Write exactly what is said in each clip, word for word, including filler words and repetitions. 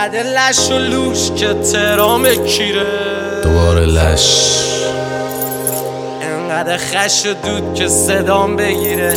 انقدر لش و لوش که ترام کیره، دوباره لش انقدر خش و دود که صدام بگیره.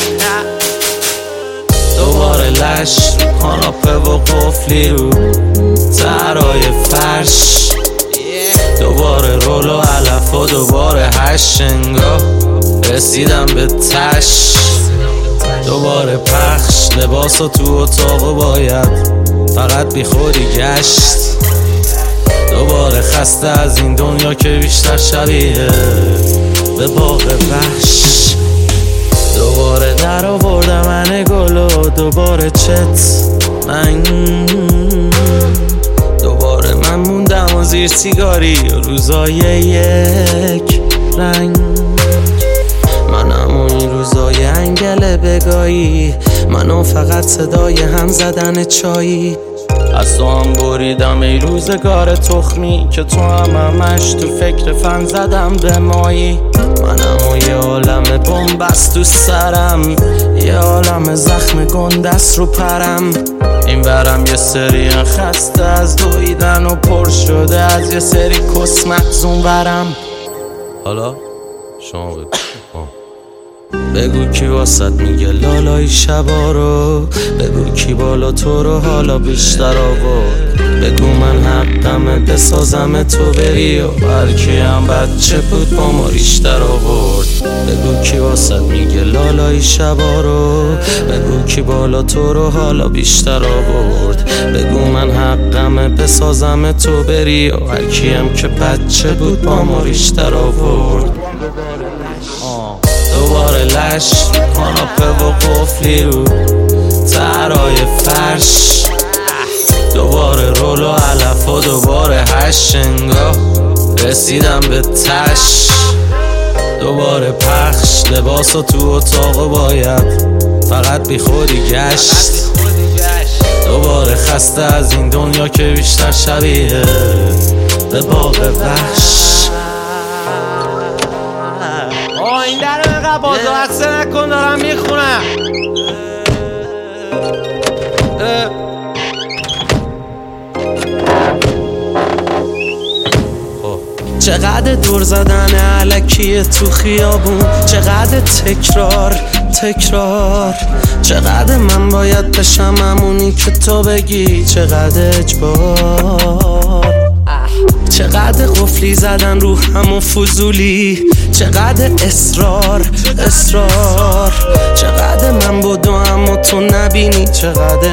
دوباره لش رو کاناپه و قفلی رو ترای فرش، دوباره رول و علف و دوباره هشت انگاه رسیدم به تش، دوباره پخش لباس و تو اتاق باید فقط بی خودی گشت، دوباره خسته از این دنیا که بیشتر شبیه به باغ وحش، دوباره در آوردم من گل و دوباره چت من، دوباره من موندم و زیر سیگاری و روزای یک رنگ، منم و این روزای انگل بگایی، منو فقط صدای هم زدن چایی، از تو هم بریدم ای روزگار تخمی که تو هم همش تو فکر فن زدم به مایی، منم و یه عالم بنبست تو سرم، یه عالم زخم گندست رو پرم، این برم یه سری خسته از دویدن و پر شده از یه سری کس مخزون برم. حالا شما بگو بگو کی واسط میگه لالای شبا رو، بگو کی بالا تو رو حالا بیشتر آورد، بگو من حقمه بسازم تو بری و هرکی هم بچه بود با ما ریشتر آورد، بگو کی واسط میگه لالای شبا رو، بگو کی بالا تو رو حالا بیشتر آورد، بگو من حقمه بسازم تو بری و هرکی هم که بچه بود با ما ریشتر آورد. دوباره لش کاناپه و قفلی رو ترای فرش، دوباره رول و علف و دوباره هشت انگاه رسیدم به تش، دوباره پخش لباس و تو اتاق باید فقط بی خودی گشت، دوباره خسته از این دنیا که بیشتر شبیه به باغ وحش. آه این در اینقدر بازا حسه نکن دارم میخونم. چقدر دور زدن علکیه تو خیابون، چقدر تکرار تکرار، چقدر من باید بشم همونی که تو بگی، چقدر اجبار، چقدر قفلی زدن رو همون فضولی، چقدر اصرار اصرار، چقدر من بودو اما تو نبینی، چقدر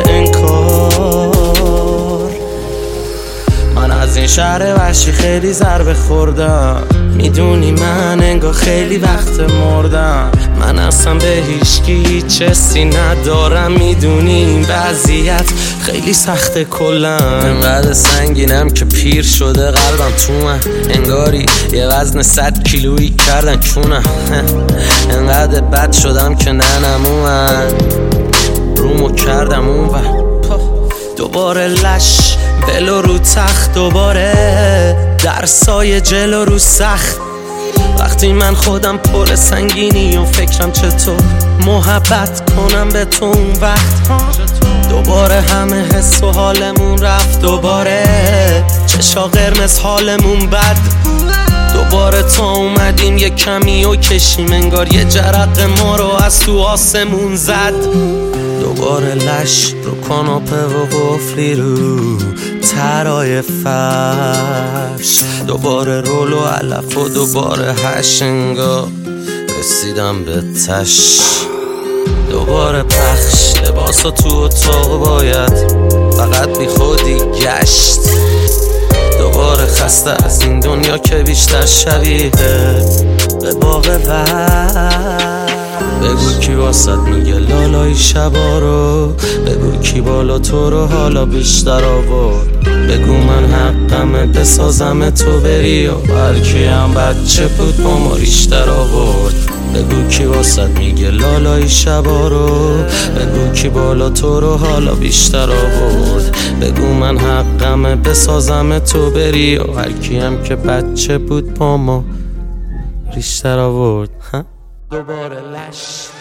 انکار، من از این شهر وحشی خیلی ضربه خوردم، میدونی من انگار خیلی وقت مردم، من اصلا به هیچکی هیچ حسی ندارم، میدونی این وضعیت خیلی سخته کلم، انقدر سنگینم که پیر شده قلبم تو من، انگاری یه وزن صد کیلویی کردن چونم، انقدر بد شدم که ننمو من رومو کردم اون و دوباره لش بلو رو تخت، دوباره در سایه جلو رو سخت، وقتی من خودم پر سنگینی و فکرم چطور محبت کنم به تو اون وقت، دوباره همه حس و حالمون رفت، دوباره چشا قرمز حالمون بد، دوباره تا اومدیم یه کمی و کشیم انگار یه جرق ما رو از تو آسمون زد، دوباره لش رو کاناپه و قفلی رو ترای فرش، دوباره رول و علف و دوباره هشت انگاه رسیدم به تش، دوباره پخش لباس و تو اتاق باید فقط بی خودی گشت، دوباره خسته از این دنیا که بیشتر شبیه به باغ وحش، بگو کی واسط میگه لالای شبا رو، بگو کی بالا تو رو حالا بیشتر آورد، بگو من حقمه بسازم تو بری و هرکی هم بچه بود با ما ریشتر آورد، بگو کی واسط میگه لالای شبا رو، بگو کی بالا تو رو حالا بیشتر آورد، بگو من حقمه بسازم تو بری و هرکی هم که بچه بود با ما ریشتر آورد. دوباره لش